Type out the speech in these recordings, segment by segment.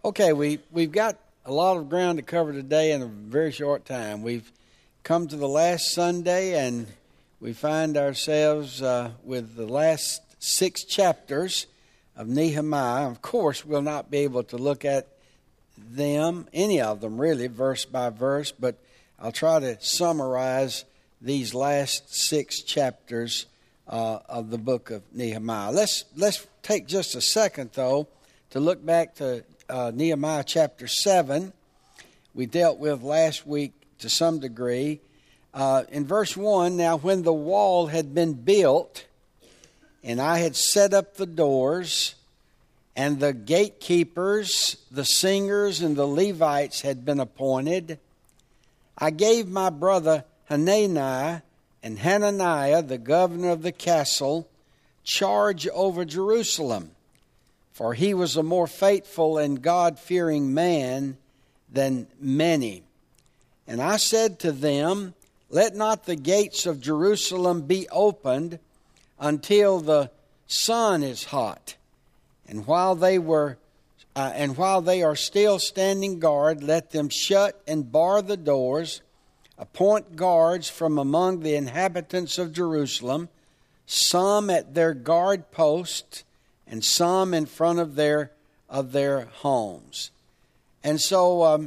Okay, we've got a lot of ground to cover today in a very short time. We've come to the last Sunday, and we find ourselves with the last 6 chapters of Nehemiah. Of course, we'll not be able to look at them, any of them really, verse by verse, but I'll try to summarize these last 6 chapters of the book of Nehemiah. Let's take just a second, though, to look back to Nehemiah chapter 7. We dealt with last week to some degree. In verse 1, now when the wall had been built, and I had set up the doors, and the gatekeepers, the singers, and the Levites had been appointed, I gave my brother Hanani and Hananiah, the governor of the castle, charge over Jerusalem, for he was a more faithful and God-fearing man than many. And I said to them, let not the gates of Jerusalem be opened until the sun is hot. And while they are still standing guard, let them shut and bar the doors, appoint guards from among the inhabitants of Jerusalem, some at their guard posts, and some in front of their homes. And so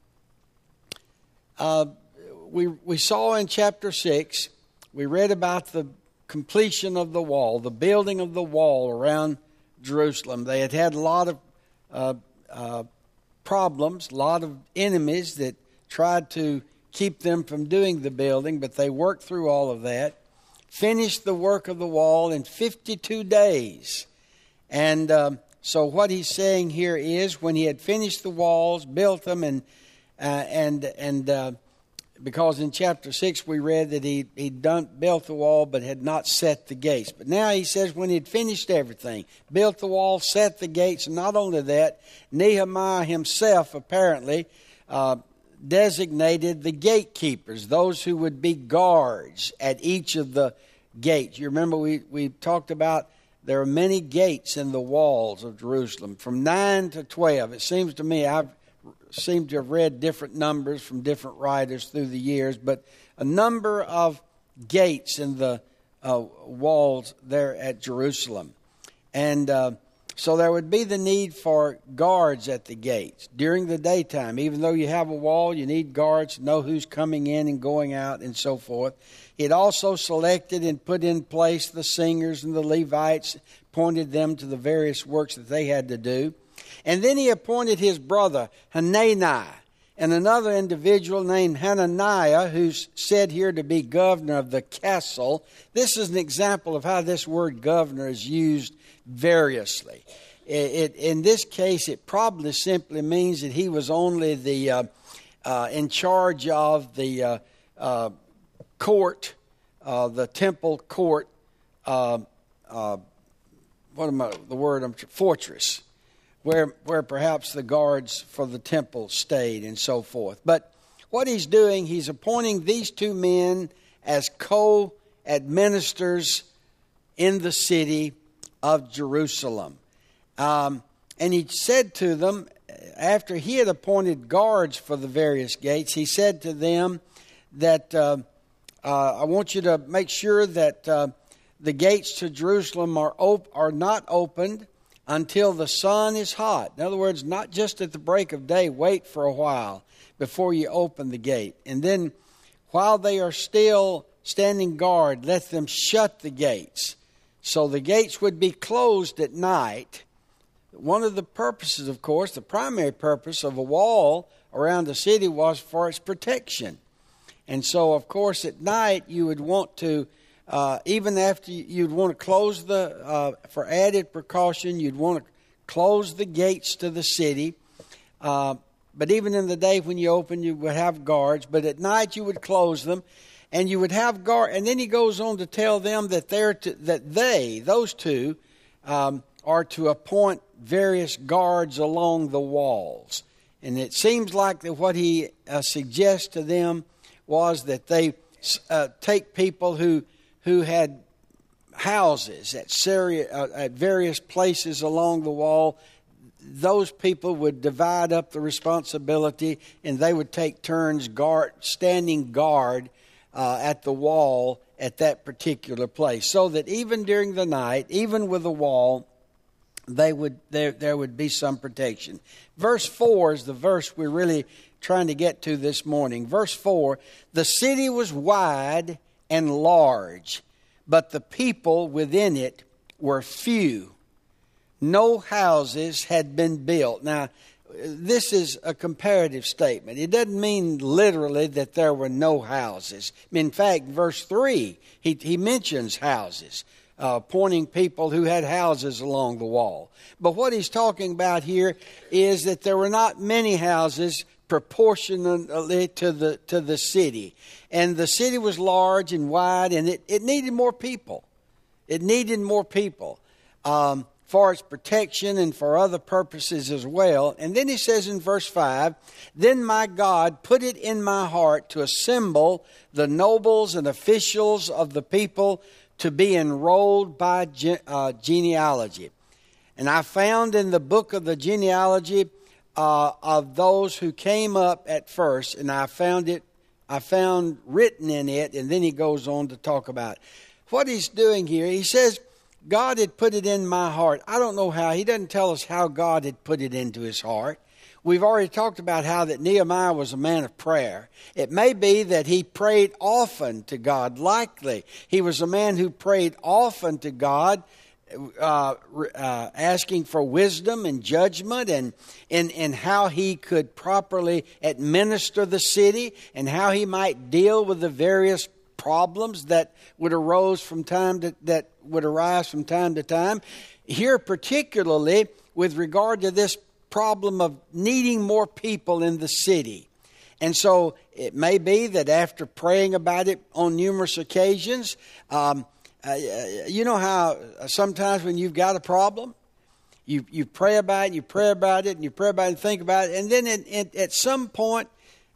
we saw in chapter 6, we read about the completion of the wall, the building of the wall around Jerusalem. They had a lot of problems, a lot of enemies that tried to keep them from doing the building, but they worked through all of that, finished the work of the wall in 52 days. And so what he's saying here is when he had finished the walls, built them, and because in chapter 6 we read that he'd built the wall but had not set the gates. But now he says when he'd finished everything, built the wall, set the gates, and not only that, Nehemiah himself apparently designated the gatekeepers, those who would be guards at each of the gates. You remember we talked about there are many gates in the walls of Jerusalem, from 9 to 12. It seems to me, I've seemed to have read different numbers from different writers through the years, but a number of gates in the walls there at Jerusalem. And so there would be the need for guards at the gates during the daytime. Even though you have a wall, you need guards to know who's coming in and going out and so forth. It also selected and put in place the singers and the Levites, appointed them to the various works that they had to do. And then he appointed his brother Hanani and another individual named Hananiah, who's said here to be governor of the castle. This is an example of how this word governor is used variously. In this case, it probably simply means that he was only the in charge of the court, the temple court. Fortress, where perhaps the guards for the temple stayed and so forth. But what he's doing, he's appointing these 2 men as co-administrators in the city of Jerusalem. And he said to them, after he had appointed guards for the various gates, he said to them that I want you to make sure that the gates to Jerusalem are not opened until the sun is hot. In other words, not just at the break of day, wait for a while before you open the gate. And then while they are still standing guard, let them shut the gates. So the gates would be closed at night. One of the purposes, of course, the primary purpose of a wall around the city was for its protection. And so, of course, at night you would want to, even after you'd want to close for added precaution, you'd want to close the gates to the city. But even in the day when you open, you would have guards. But at night you would close them. And you would have guard, and then he goes on to tell them that those 2, are to appoint various guards along the walls. And it seems like that what he suggests to them was that they take people who had houses at various places along the wall, those people would divide up the responsibility, and they would take turns standing guard at the wall at that particular place, so that even during the night, even with the wall, there would be some protection. Verse 4 is the verse we're really trying to get to this morning. Verse 4, the city was wide and large, but the people within it were few. No houses had been built. Now, this is a comparative statement. It doesn't mean literally that there were no houses. In fact, verse 3, he mentions houses, pointing people who had houses along the wall. But what he's talking about here is that there were not many houses proportionally to the city. And the city was large and wide, and it needed more people. It needed more people. For its protection and for other purposes as well. And then he says in verse 5, then my God put it in my heart to assemble the nobles and officials of the people to be enrolled by genealogy. And I found in the book of the genealogy of those who came up at first, and I found written in it, and then he goes on to talk about what he's doing here. He says, God had put it in my heart. I don't know how. He doesn't tell us how God had put it into his heart. We've already talked about how that Nehemiah was a man of prayer. It may be that he prayed often to God. Likely, he was a man who prayed often to God, asking for wisdom and judgment and how he could properly administer the city and how he might deal with the various problems that would arise from time to time. Here, particularly with regard to this problem of needing more people in the city. And so it may be that after praying about it on numerous occasions, you know how sometimes when you've got a problem, you pray about it, and you pray about it, and you pray about it and think about it, and then at some point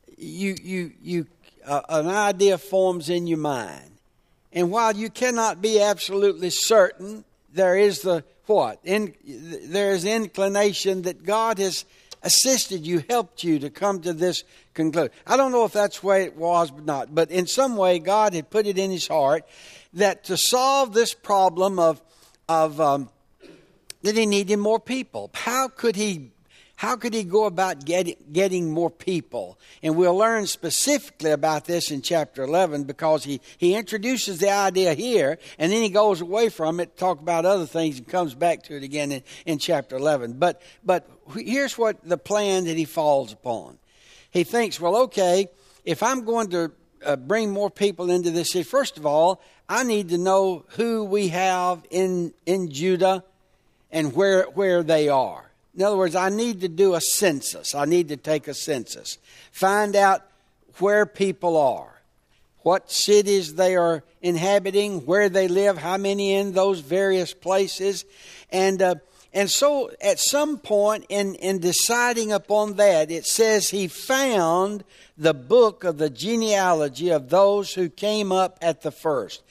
an idea forms in your mind. And while you cannot be absolutely certain, there is there is inclination that God has assisted you, helped you to come to this conclusion. I don't know if that's the way it was or not, but in some way God had put it in his heart that to solve this problem of that he needed more people. How could he go about getting more people? And we'll learn specifically about this in chapter 11 because he introduces the idea here and then he goes away from it to talk about other things and comes back to it again in chapter 11. But here's what the plan that he falls upon. He thinks, well, okay, if I'm going to bring more people into this city, first of all, I need to know who we have in Judah and where they are. In other words, I need to do a census. I need to take a census. Find out where people are, what cities they are inhabiting, where they live, how many in those various places. And so at some point in deciding upon that, it says he found the book of the genealogy of those who came up at the first.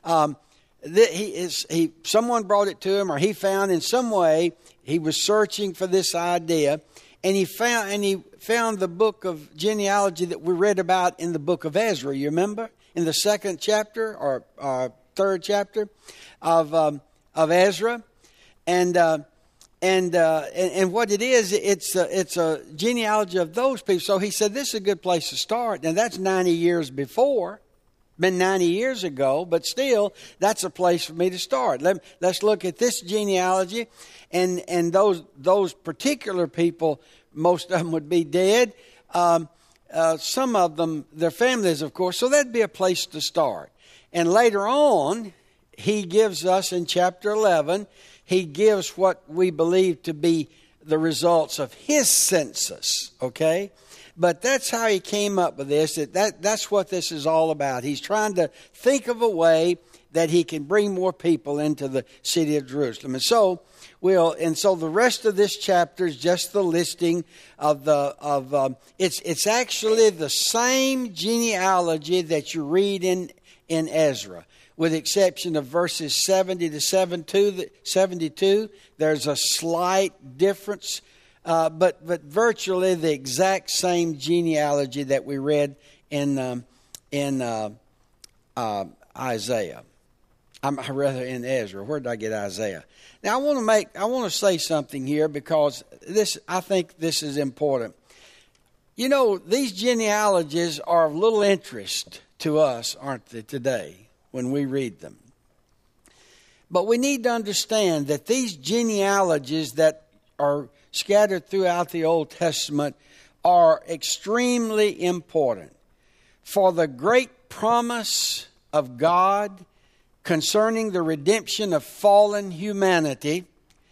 Someone brought it to him, or he found in some way. He was searching for this idea, and he found the book of genealogy that we read about in the book of Ezra. You remember in the second chapter or third chapter of Ezra, and what it is, it's a genealogy of those people. So he said this is a good place to start. Now that's 90 years before. Been 90 years ago, but still, that's a place for me to start. Let's look at this genealogy, and those particular people, most of them would be dead. Some of them, their families, of course. So that'd be a place to start. And later on, he gives us in chapter 11, he gives what we believe to be the results of his census. Okay. But that's how he came up with this. That's what this is all about. He's trying to think of a way that he can bring more people into the city of Jerusalem. And so the rest of this chapter is just the listing of it's actually the same genealogy that you read in Ezra, with the exception of verses 70 to 72. There's a slight difference but virtually the exact same genealogy that we read in Isaiah. Rather in Ezra. Where did I get Isaiah? Now I want to say something here, because I think this is important. You know, these genealogies are of little interest to us, aren't they, today, when we read them? But we need to understand that these genealogies that are scattered throughout the Old Testament are extremely important for the great promise of God concerning the redemption of fallen humanity,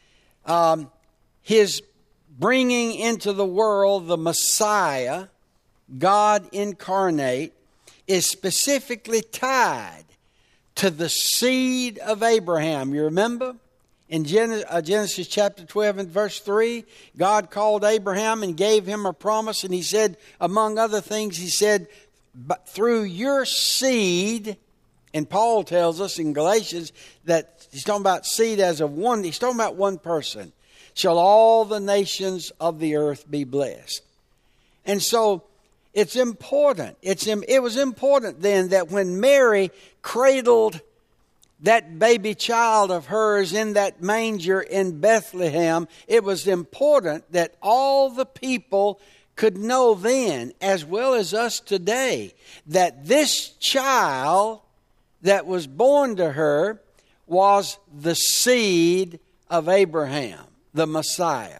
His bringing into the world the Messiah, God incarnate, is specifically tied to the seed of Abraham. You remember? In Genesis chapter 12 and verse 3, God called Abraham and gave him a promise. And He said, among other things, He said, "But through your seed," and Paul tells us in Galatians that he's talking about seed as of one, he's talking about one person, "shall all the nations of the earth be blessed." And so it's important. It was important then that when Mary cradled that baby child of hers in that manger in Bethlehem, it was important that all the people could know then, as well as us today, that this child that was born to her was the seed of Abraham, the Messiah.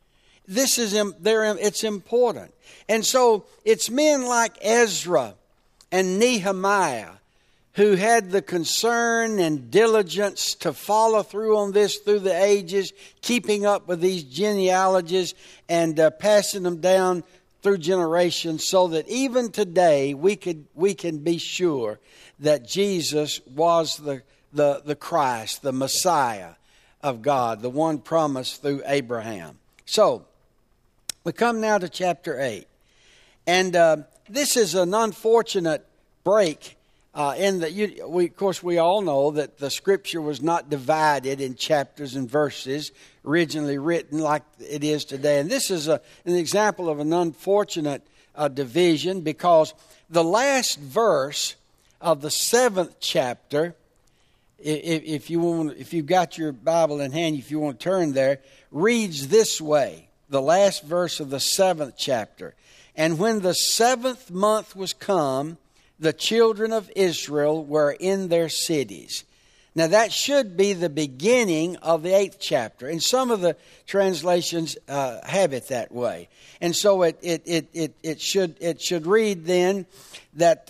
It's important. And so it's men like Ezra and Nehemiah who had the concern and diligence to follow through on this through the ages, keeping up with these genealogies and passing them down through generations, so that even today we can be sure that Jesus was the Christ, the Messiah of God, the one promised through Abraham. So we come now to chapter 8. And this is an unfortunate break in that of course we all know that the Scripture was not divided in chapters and verses originally written like it is today. And this is an example of an unfortunate division, because the last verse of the 7th chapter, if you've got your Bible in hand, if you want to turn there, reads this way. The last verse of the 7th chapter. "And when the 7th month was come, the children of Israel were in their cities." Now that should be the beginning of the 8th chapter. And some of the translations have it that way. And so it should read then that,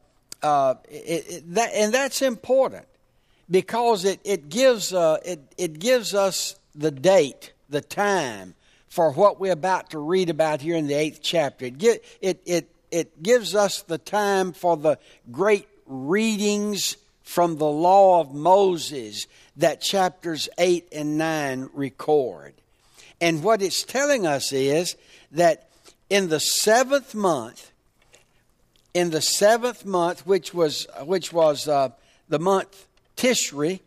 and that's important, because it gives us the date, the time for what we're about to read about here in the 8th chapter. It gives us the time for the great readings from the law of Moses that chapters 8 and 9 record. And what it's telling us is that in the 7th month, which was the month Tishri,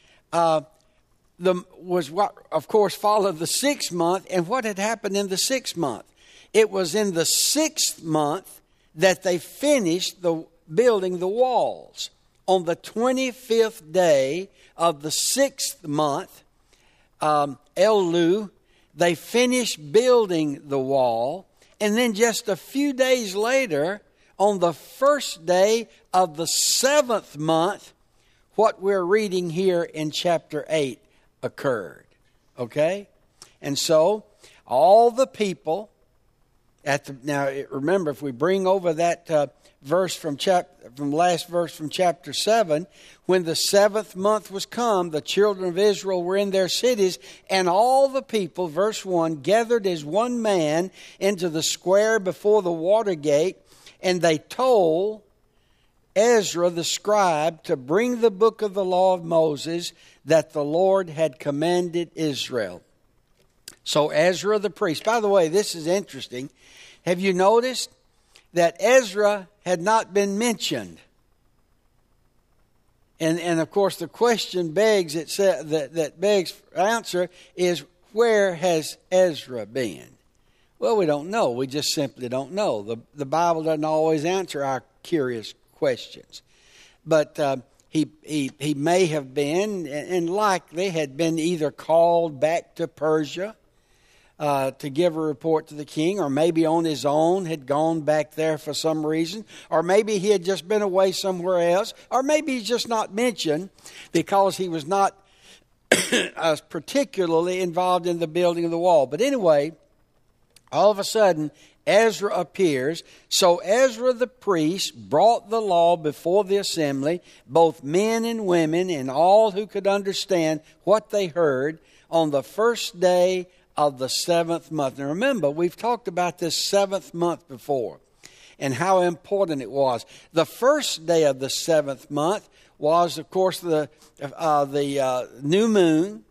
was what, of course, followed the 6th month. And what had happened in the 6th month? It was in the 6th month that they finished building the walls. On the 25th day of the 6th month, Elul, they finished building the wall. And then just a few days later, on the first day of the 7th month, what we're reading here in chapter 8 occurred. Okay? And so, all the people, now remember, if we bring over that verse from last verse from chapter 7, when the 7th month was come, the children of Israel were in their cities, and all the people, verse 1, gathered as one man into the square before the water gate, and they told Ezra the scribe to bring the book of the law of Moses that the Lord had commanded Israel. So Ezra the priest, by the way, this is interesting. Have you noticed that Ezra had not been mentioned? And of course the question begs that begs answer is, where has Ezra been? Well, we don't know. We just simply don't know. The Bible doesn't always answer our curious questions. But he may have been, and likely had been, either called back to Persia to give a report to the king, or maybe on his own had gone back there for some reason, or maybe he had just been away somewhere else, or maybe he's just not mentioned because he was not particularly involved in the building of the wall. But anyway, all of a sudden, Ezra appears. So Ezra the priest brought the law before the assembly, both men and women, and all who could understand what they heard, on the first day of the 7th month. Now remember, we've talked about this 7th month before and how important it was. The first day of the 7th month was, of course, the new moon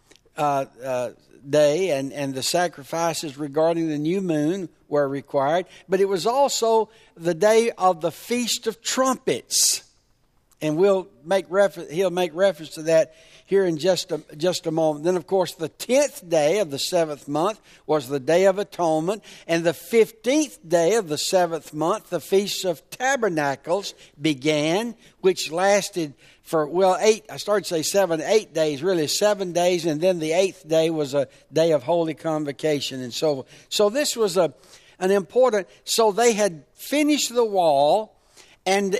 day, and the sacrifices regarding the new moon were required. But it was also the day of the Feast of Trumpets, and he'll make reference to that here in just a moment. Then, of course, the 10th day of the 7th month was the Day of Atonement, and the 15th day of the 7th month, the Feast of Tabernacles began, which lasted for, 8 days, really 7 days, and then the 8th day was a day of Holy Convocation, and so this was an important. So they had finished the wall, and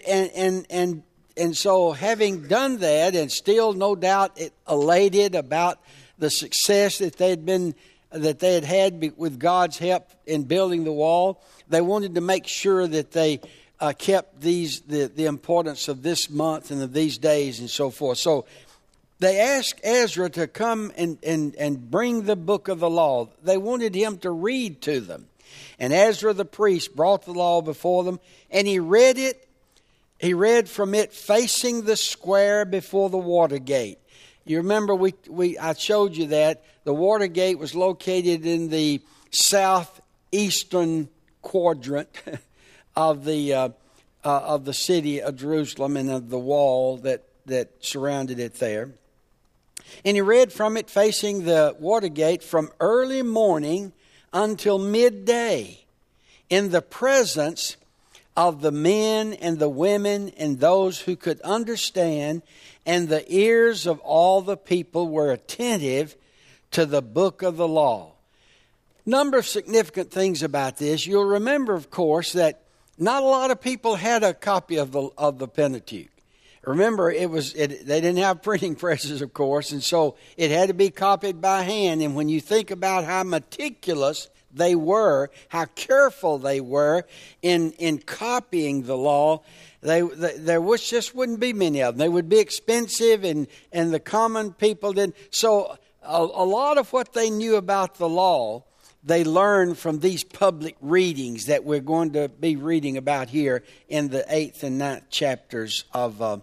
so having done that, and still no doubt elated about the success that they had had with God's help in building the wall, they wanted to make sure that they kept the importance of this month and of these days and so forth. So they asked Ezra to come and bring the book of the law. They wanted him to read to them. And Ezra the priest brought the law before them, and he read it. He read from it facing the square before the water gate. You remember I showed you that the water gate was located in the southeastern quadrant of the city of Jerusalem, and of the wall that surrounded it there. And he read from it facing the water gate from early morning until midday, in the presence of the men and the women and those who could understand, and the ears of all the people were attentive to the book of the law. Number of significant things about this. You'll remember, of course, that not a lot of people had a copy of the Pentateuch. Remember, they didn't have printing presses, of course, and so it had to be copied by hand. And when you think about how meticulous they were, how careful they were in copying the law, there wouldn't be many of them. They would be expensive, and the common people didn't. So a lot of what they knew about the law, they learned from these public readings that we're going to be reading about here in the 8th and 9th chapters of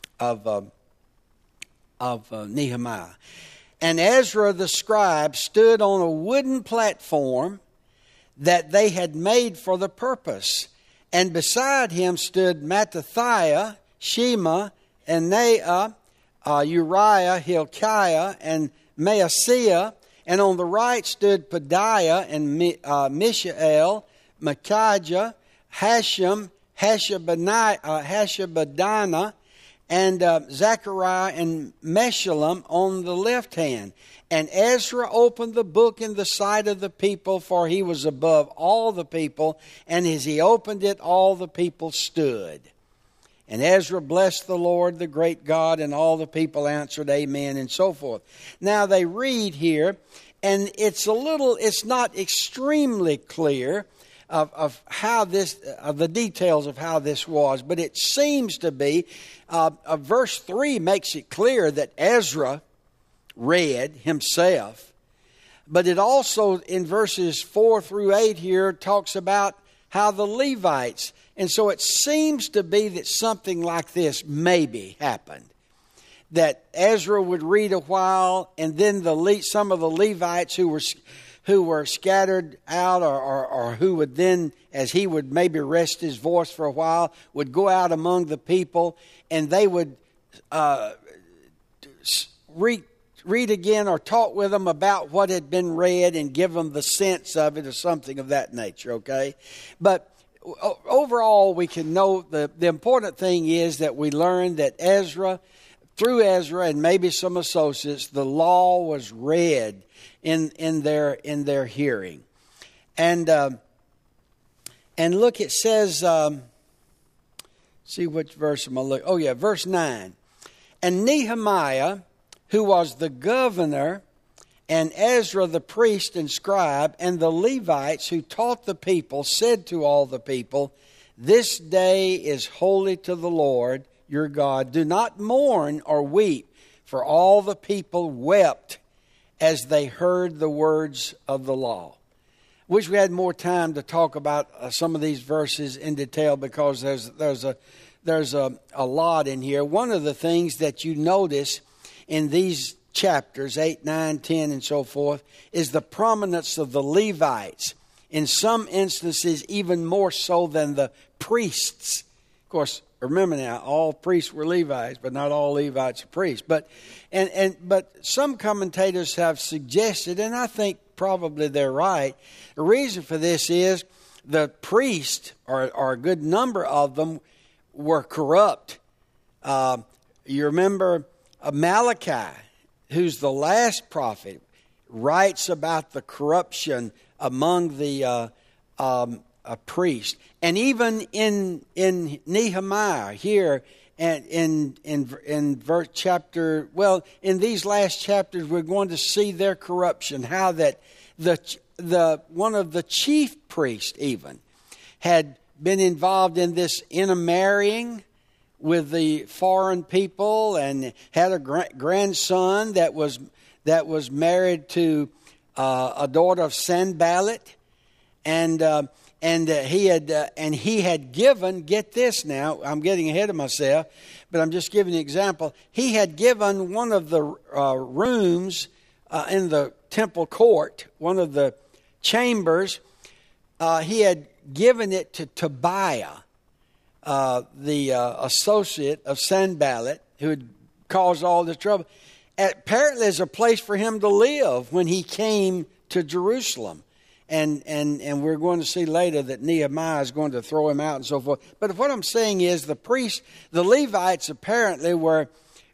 Nehemiah. And Ezra the scribe stood on a wooden platform that they had made for the purpose. And beside him stood Mattithiah, Shema, Anaiah, Uriah, Hilkiah, and Maaseiah. And on the right stood Pedaiah and Mishael, Micaiah, Hashem, Hashabadana, and Zechariah and Meshullam on the left hand. And Ezra opened the book in the sight of the people, for he was above all the people. And as he opened it, all the people stood. And Ezra blessed the Lord, the great God, and all the people answered, Amen, and so forth. Now they read here, and it's not extremely clear of how the details of how this was, but it seems to be. Verse 3 makes it clear that Ezra read himself, but it also in verses 4 through 8 here talks about how the Levites, and so it seems to be that something like this maybe happened, that Ezra would read a while, and then some of the Levites who were scattered out, or who would then, as he would maybe rest his voice for a while, would go out among the people, and they would read again or talk with them about what had been read and give them the sense of it or something of that nature, okay? But overall, we can know the important thing is that we learned that through Ezra and maybe some associates, the law was read in their hearing. And look, it says, see which verse am I looking? Oh yeah, verse 9. And Nehemiah, who was the governor, and Ezra the priest and scribe, and the Levites who taught the people, said to all the people, "This day is holy to the Lord your God. Do not mourn or weep." For all the people wept as they heard the words of the law. Wish we had more time to talk about some of these verses in detail, because there's a lot in here. One of the things that you notice in these chapters 8, 9, 10, and so forth is the prominence of the Levites. In some instances, even more so than the priests. Of course, remember now, all priests were Levites, but not all Levites are priests. But some commentators have suggested, and I think probably they're right, the reason for this is the priests, or a good number of them, were corrupt. You remember Malachi, who's the last prophet, writes about the corruption among the priests. And even in Nehemiah here, and in verse chapter, in these last chapters, we're going to see their corruption. How that the one of the chief priests even had been involved in this intermarrying with the foreign people, and had a grandson that was married to a daughter of Sanballat, and he had given, get this now, I'm getting ahead of myself, but I'm just giving an example. He had given one of the rooms in the temple court, one of the chambers, he had given it to Tobiah, the associate of Sanballat, who had caused all the trouble. Apparently, as a place for him to live when he came to Jerusalem. And we're going to see later that Nehemiah is going to throw him out and so forth. But what I'm saying is the priests, the Levites apparently were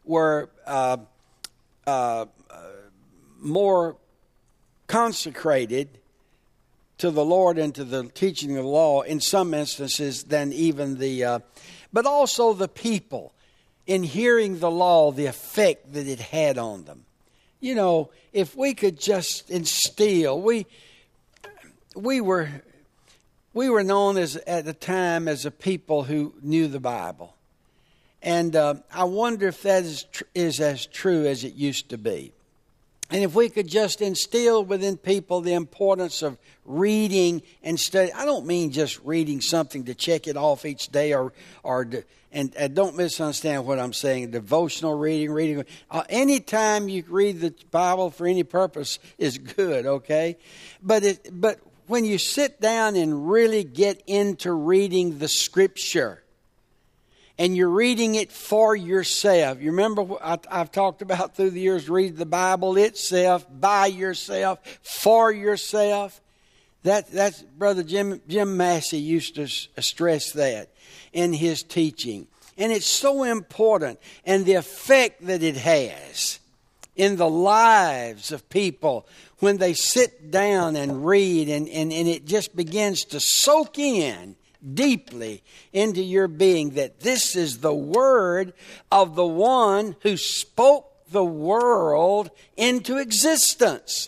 more consecrated to the Lord and to the teaching of the law in some instances than even but also the people, in hearing the law, the effect that it had on them. You know, if we could just instill, we were known at the time as a people who knew the Bible. And I wonder if that is as true as it used to be. And if we could just instill within people the importance of reading and study. I don't mean just reading something to check it off each day, and don't misunderstand what I'm saying. Devotional reading. Anytime you read the Bible for any purpose is good, okay? But when you sit down and really get into reading the Scripture, and you're reading it for yourself. You remember I've talked about through the years, read the Bible itself, by yourself, for yourself. That's Brother Jim Massey used to stress that in his teaching. And it's so important, and the effect that it has in the lives of people when they sit down and read, and it just begins to soak in deeply into your being that this is the word of the one who spoke the world into existence.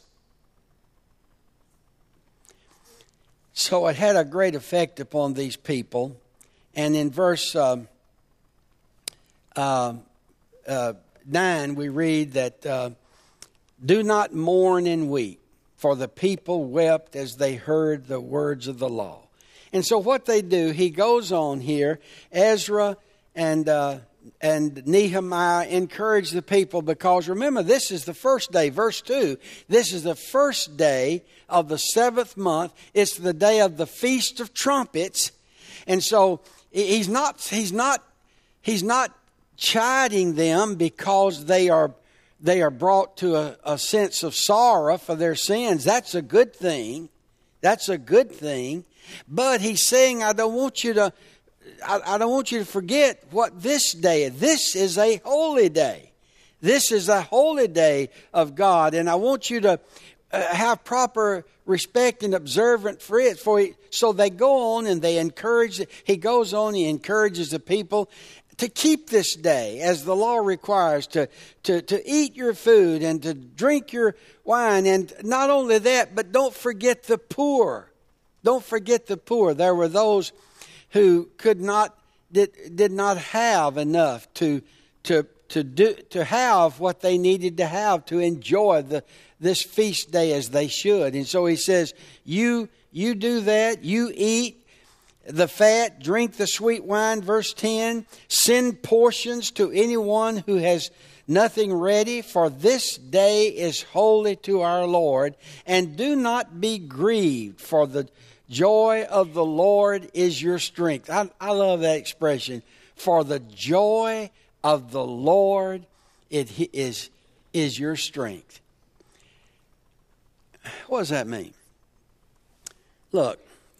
So it had a great effect upon these people. And in verse 9 we read that do not mourn and weep, for the people wept as they heard the words of the law. And so what they do, he goes on here, Ezra and Nehemiah encourage the people, because remember, this is the first day, verse 2, this is the first day of the 7th month. It's the day of the Feast of Trumpets. And so he's not chiding them because they are they are brought to a sense of sorrow for their sins. That's a good thing. That's a good thing. But he's saying, I don't want you to forget what this day is. This is a holy day. This is a holy day of God, and I want you to have proper respect and observance for it. So they go on and they encourage. He goes on. He encourages the people to keep this day as the law requires, to eat your food and to drink your wine. And not only that, but don't forget the poor. Don't forget the poor. There were those who did not have enough to have what they needed to have to enjoy this feast day as they should. And so he says, you do that, you eat the fat, drink the sweet wine, verse 10. Send portions to anyone who has nothing ready, for this day is holy to our Lord. And do not be grieved, for the joy of the Lord is your strength. I love that expression. For the joy of the Lord is your strength. What does that mean? Look.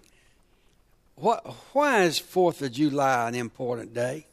Why is 4th of July an important day?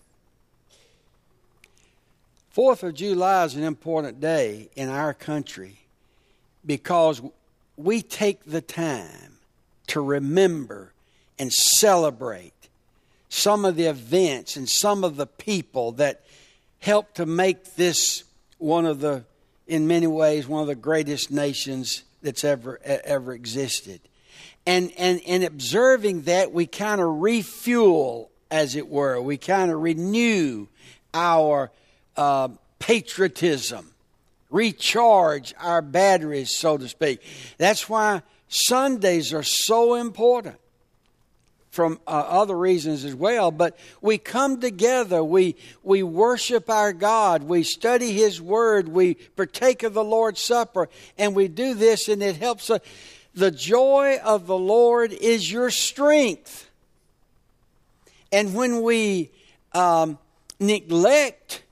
4th of July is an important day in our country because we take the time to remember and celebrate some of the events and some of the people that helped to make this in many ways, one of the greatest nations that's ever existed. And observing that, we kind of refuel, as it were. We kind of renew our patriotism, recharge our batteries, so to speak. That's why Sundays are so important, from other reasons as well. But we come together, we worship our God, we study His Word, we partake of the Lord's Supper, and we do this, and it helps us. The joy of the Lord is your strength. And when we neglect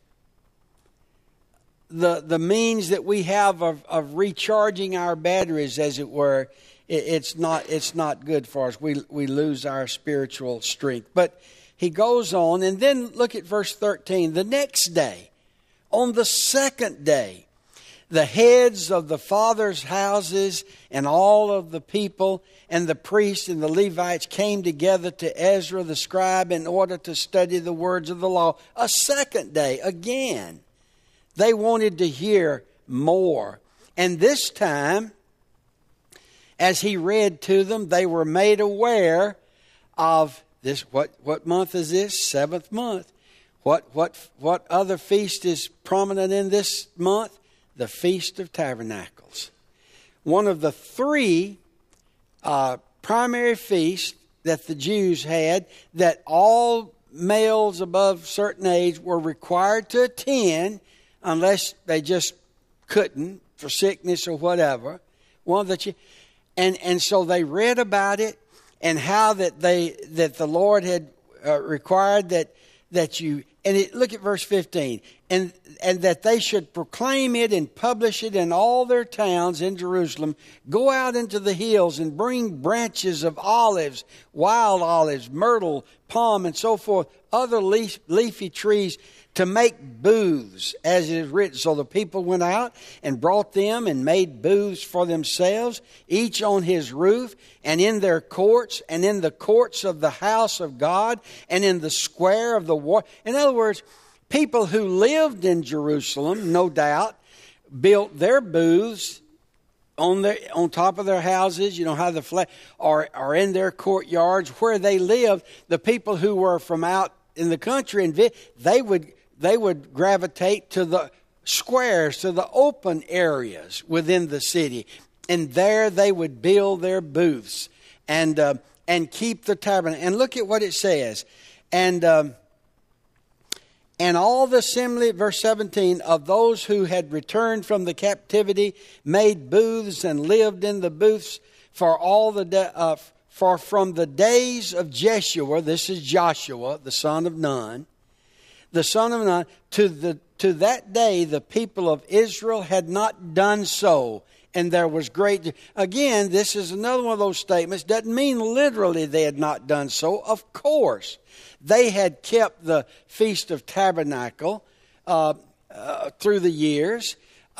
the means that we have of recharging our batteries, as it were, it's not good for us. We lose our spiritual strength. But he goes on, and then look at verse 13. The next day, on the second day, the heads of the fathers' houses and all of the people and the priests and the Levites came together to Ezra the scribe in order to study the words of the law. A second day, again, they wanted to hear more. And this time, as he read to them, they were made aware of this. What month is this? 7th month. What other feast is prominent in this month? The Feast of Tabernacles. One of the 3 primary feasts that the Jews had, that all males above a certain age were required to attend unless they just couldn't for sickness or whatever. And so they read about it, and how that the Lord had required that you. And look at verse 15. And that they should proclaim it and publish it in all their towns in Jerusalem. Go out into the hills and bring branches of olives, wild olives, myrtle, palm, and so forth, other leafy trees, to make booths, as it is written. So the people went out and brought them and made booths for themselves, each on his roof, and in their courts, and in the courts of the house of God, and in the square of the war. In other words, people who lived in Jerusalem, no doubt, built their booths on top of their houses, how or in their courtyards where they lived. The people who were from out in the country, and they would gravitate to the squares, to the open areas within the city, and there they would build their booths and keep the tabernacle. And look at what it says, and all the assembly, verse 17, of those who had returned from the captivity made booths and lived in the booths for from the days of Jeshua. This is Joshua, the son of Nun. the son of Nun, to that day the people of Israel had not done so. And there was great... Again, this is another one of those statements. Doesn't mean literally they had not done so. Of course, they had kept the Feast of Tabernacle through the years.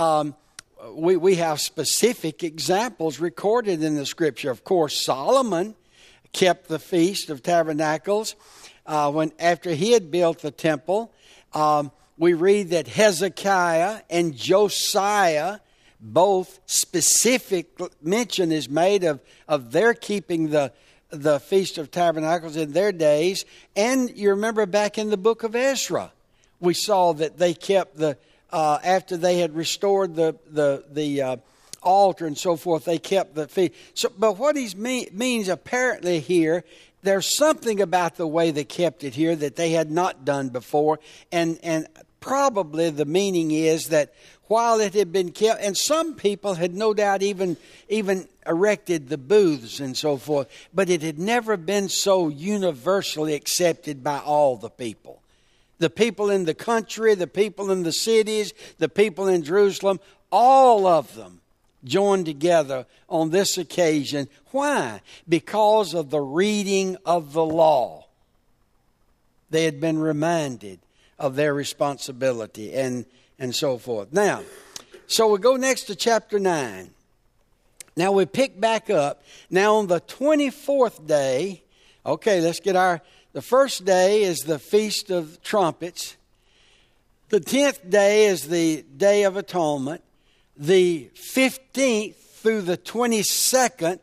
We have specific examples recorded in the Scripture. Of course, Solomon kept the Feast of Tabernacles after he had built the temple. We read that Hezekiah and Josiah, both specific mention is made of their keeping the Feast of Tabernacles in their days. And you remember back in the book of Ezra, we saw that they kept after they had restored the altar and so forth, they kept the feast. So, but what he means apparently here, there's something about the way they kept it here that they had not done before. And probably the meaning is that while it had been kept, and some people had no doubt even erected the booths and so forth, but it had never been so universally accepted by all the people. The people in the country, the people in the cities, the people in Jerusalem, all of them joined together on this occasion. Why? Because of the reading of the law. They had been reminded of their responsibility and so forth. Now, so we go next to chapter 9. Now we pick back up. Now on the 24th day, okay, let's get the first day is the Feast of Trumpets. The 10th day is the Day of Atonement. The 15th through the 22nd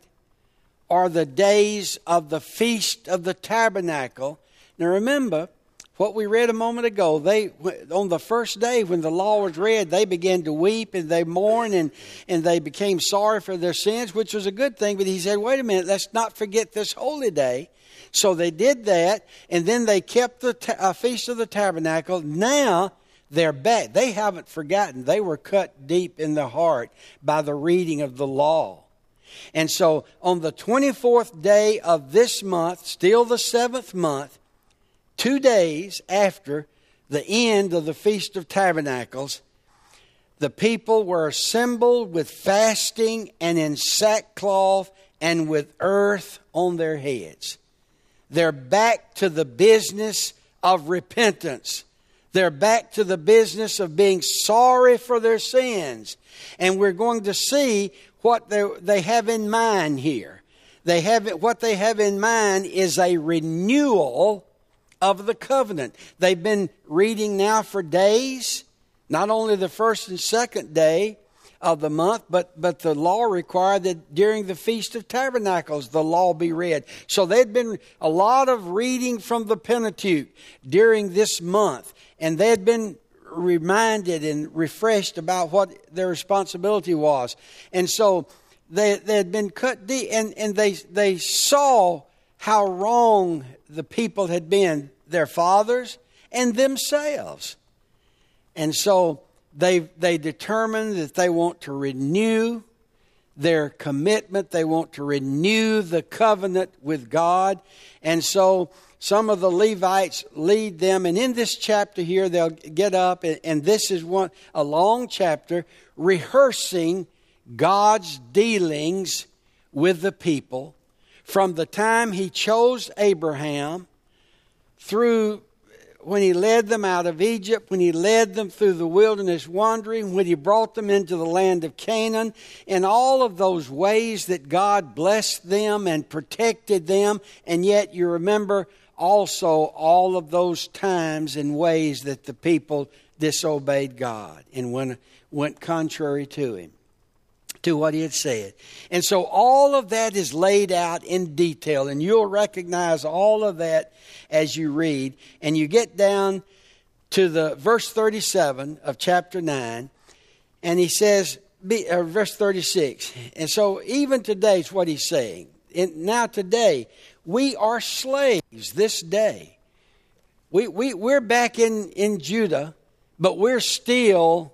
are the days of the Feast of the Tabernacle. Now remember, what we read a moment ago, on the first day when the law was read, they began to weep and they mourned and they became sorry for their sins, which was a good thing. But he said, wait a minute, let's not forget this holy day. So they did that, and then they kept the Feast of the Tabernacle. Now they're back. They haven't forgotten. They were cut deep in the heart by the reading of the law. And so on the 24th day of this month, still the 7th month, 2 days after the end of the Feast of Tabernacles, the people were assembled with fasting and in sackcloth and with earth on their heads. They're back to the business of repentance. They're back to the business of being sorry for their sins. And we're going to see what they have in mind here. What they have in mind is a renewal of the covenant. They've been reading now for days, not only the first and second day of the month, but the law required that during the Feast of Tabernacles the law be read. So there'd been a lot of reading from the Pentateuch during this month, and they had been reminded and refreshed about what their responsibility was. And so they had been cut deep, and they saw how wrong the people had been, their fathers and themselves. And so they determined that they want to renew their commitment. They want to renew the covenant with God. And so some of the Levites lead them. And in this chapter here, they'll get up. And this is a long chapter rehearsing God's dealings with the people from the time He chose Abraham through when He led them out of Egypt, when He led them through the wilderness wandering, when He brought them into the land of Canaan, and all of those ways that God blessed them and protected them. And yet you remember also all of those times and ways that the people disobeyed God and went contrary to Him, to what He had said. And so all of that is laid out in detail, and you'll recognize all of that as you read. And you get down to the verse 37 of chapter 9, and he says, verse 36. And so even today is what he's saying. Now today, we are slaves this day. We're back in Judah, but we're still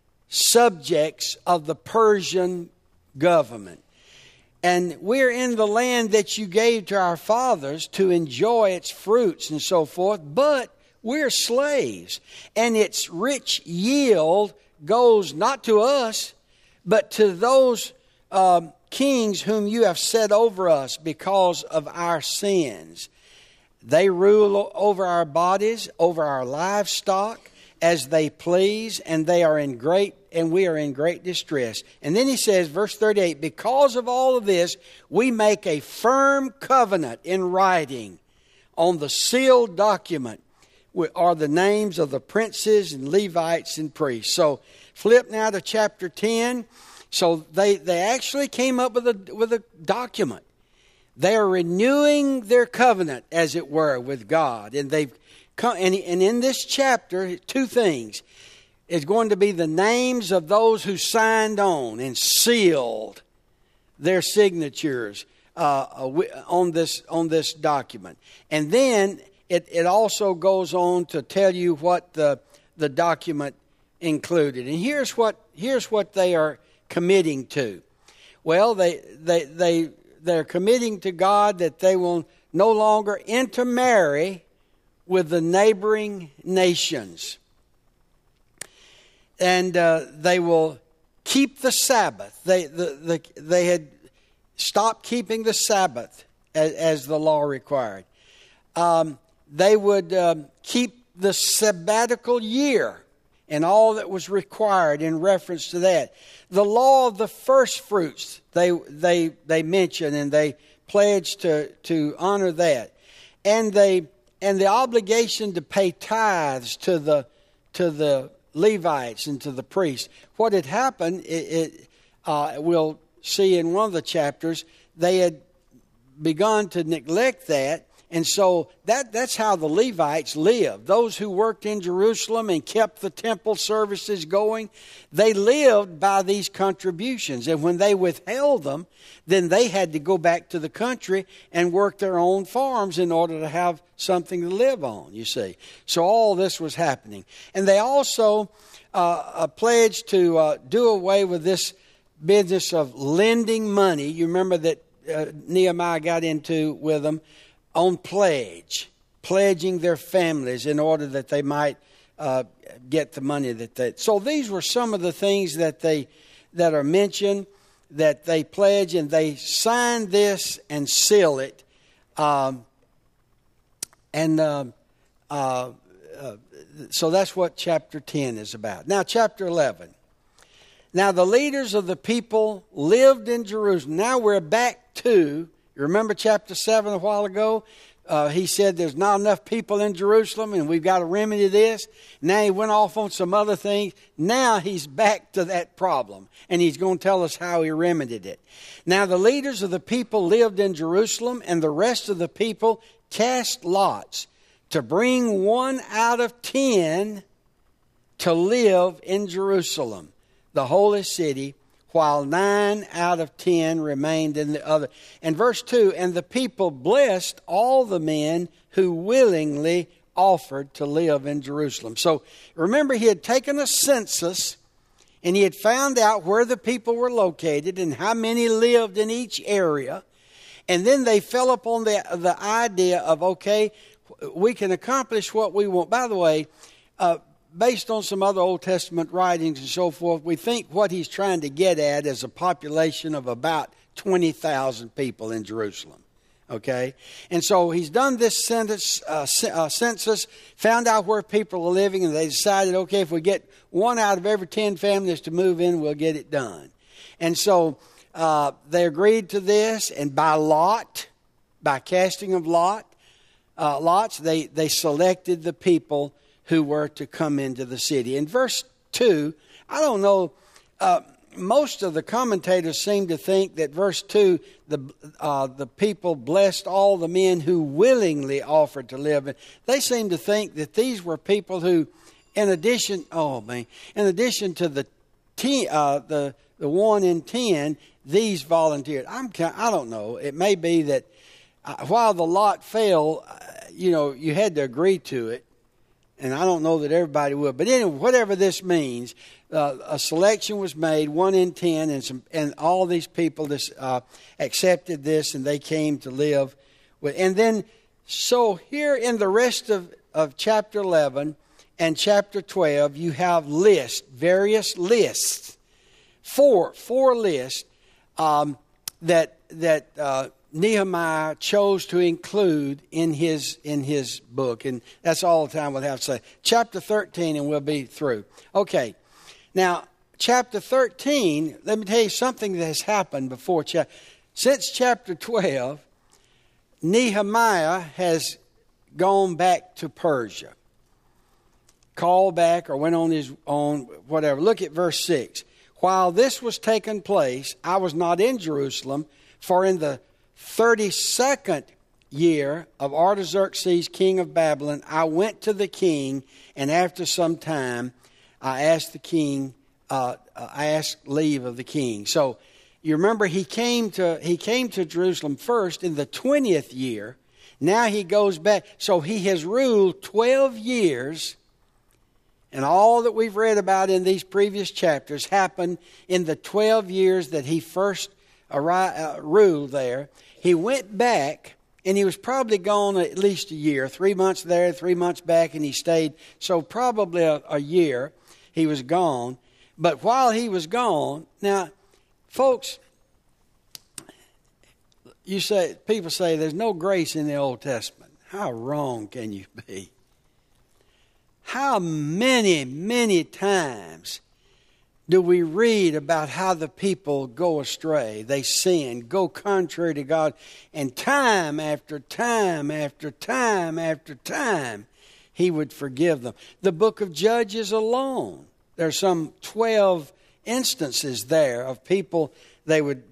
subjects of the Persian government. And we're in the land that you gave to our fathers to enjoy its fruits and so forth, but We're slaves. And its rich yield goes not to us, but to those kings whom you have set over us because of our sins. They rule over our bodies, over our livestock, as they please, and we are in great distress. And then he says, verse 38, because of all of this, we make a firm covenant in writing on the sealed document are the names of the princes and Levites and priests. So flip now to chapter 10. So they actually came up with a document. They are renewing their covenant, as it were, with God. And they've come, and in this chapter, two things. It's going to be the names of those who signed on and sealed their signatures on this document. And then it also goes on to tell you what the document included. And here's what they are committing to. Well, they're committing to God that they will no longer intermarry with the neighboring nations. And they will keep the Sabbath. They had stopped keeping the Sabbath as the law required. They would keep the sabbatical year and all that was required in reference to that. The law of the first fruits they mention, and they pledge to honor that. And the obligation to pay tithes to the Levites and to the priests. What had happened, we'll see in one of the chapters, they had begun to neglect that. And so that's how the Levites lived. Those who worked in Jerusalem and kept the temple services going, they lived by these contributions. And when they withheld them, then they had to go back to the country and work their own farms in order to have something to live on, you see. So all this was happening. And they also pledged to do away with this business of lending money. You remember that Nehemiah got into with them on pledging their families in order that they might get the money that they. So these were some of the things that are mentioned, that they pledge, and they sign this and seal it. So that's what chapter 10 is about. Now, chapter 11. Now, the leaders of the people lived in Jerusalem. Now we're back to, you remember chapter 7 a while ago? He said there's not enough people in Jerusalem and we've got to remedy this. Now he went off on some other things. Now he's back to that problem, and he's going to tell us how he remedied it. Now the leaders of the people lived in Jerusalem, and the rest of the people cast lots to bring 1 out of 10 to live in Jerusalem, the holy city, while 9 out of 10 remained in the other. And verse 2, and the people blessed all the men who willingly offered to live in Jerusalem. So remember, he had taken a census, and he had found out where the people were located and how many lived in each area. And then they fell upon the idea of, okay, we can accomplish what we want. By the way, based on some other Old Testament writings and so forth, we think what he's trying to get at is a population of about 20,000 people in Jerusalem. Okay? And so he's done this census, found out where people are living, and they decided, okay, if we get 1 out of every 10 families to move in, we'll get it done. And so they agreed to this, and by casting of lots, they selected the people who were to come into the city. In verse 2, I don't know, most of the commentators seem to think that verse 2, the people blessed all the men who willingly offered to live. They seem to think that these were people who, in addition to the 1 in 10, these volunteered. I don't know. It may be that while the lot fell, you had to agree to it. And I don't know that everybody would. But anyway, whatever this means, a selection was made, 1 in 10, and all these people accepted this, and they came to live with. And then, so here in the rest of of chapter 11 and chapter 12, you have various lists, four lists that Nehemiah chose to include in his book. And that's all the time we'll have to say. Chapter 13, and we'll be through. Okay. Now, chapter 13, let me tell you something that has happened before. Since chapter 12, Nehemiah has gone back to Persia. Called back or went on his own, whatever. Look at verse 6. While this was taking place, I was not in Jerusalem, for in the 32nd year of Artaxerxes, king of Babylon, I went to the king, and after some time, I asked the king. I asked leave of the king. So you remember he came to Jerusalem first in the 20th year. Now he goes back. So he has ruled 12 years. And all that we've read about in these previous chapters happened in the 12 years that he first ruled there. He went back, and he was probably gone at least a year. 3 months there, 3 months back, and he stayed. So probably a year he was gone. But while he was gone, now, folks, people say there's no grace in the Old Testament. How wrong can you be? How many times do we read about how the people go astray? They sin, go contrary to God, and time after time after time after time, He would forgive them. The book of Judges alone, there's some 12 instances there of people they would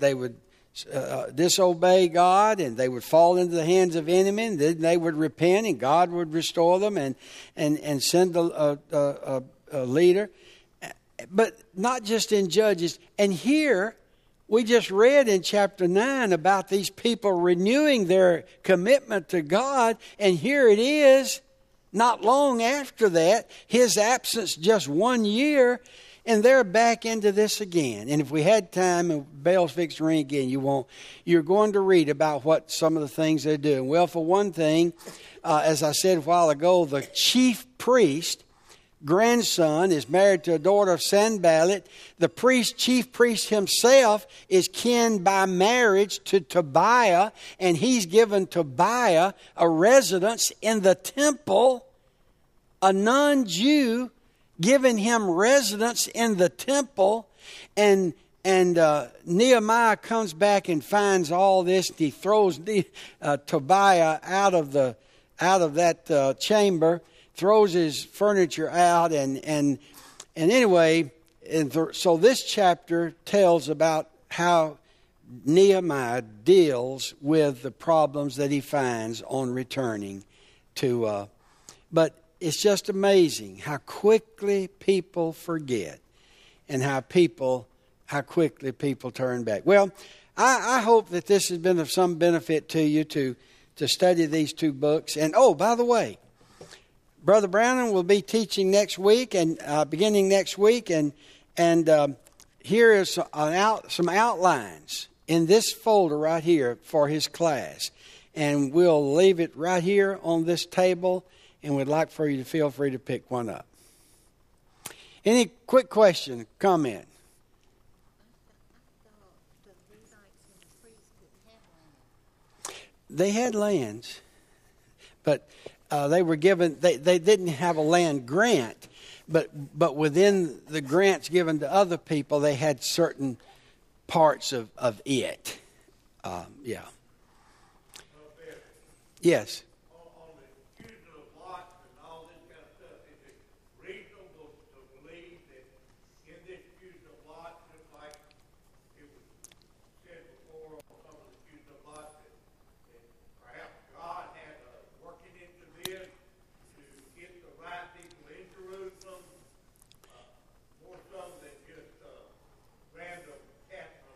disobey God, and they would fall into the hands of enemies, and then they would repent, and God would restore them and send a leader. But not just in Judges. And here, we just read in chapter 9 about these people renewing their commitment to God, and here it is, not long after that, his absence just 1 year, and they're back into this again. And if we had time, and bells fixed to ring again, you're going to read about what some of the things they're doing. Well, for one thing, as I said a while ago, the chief priest, grandson, is married to a daughter of Sanballat. The chief priest himself is kin by marriage to Tobiah, and he's given Tobiah a residence in the temple, a non-Jew giving him residence in the temple, and Nehemiah comes back and finds all this. And he throws Tobiah out of that chamber, throws his furniture out, and anyway, so this chapter tells about how Nehemiah deals with the problems that he finds on returning to. But it's just amazing how quickly people forget, and how quickly people turn back. Well, I hope that this has been of some benefit to you to study these two books. And by the way, Brother Browning will be teaching next week, and beginning next week, and here is some outlines in this folder right here for his class, and we'll leave it right here on this table. And we'd like for you to feel free to pick one up. Any quick question, comment? They had lands, but they were given. They didn't have a land grant, but within the grants given to other people, they had certain parts of it. Yeah. Yes.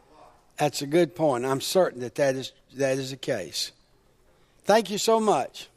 That's a good point. I'm certain that is the case. Thank you so much.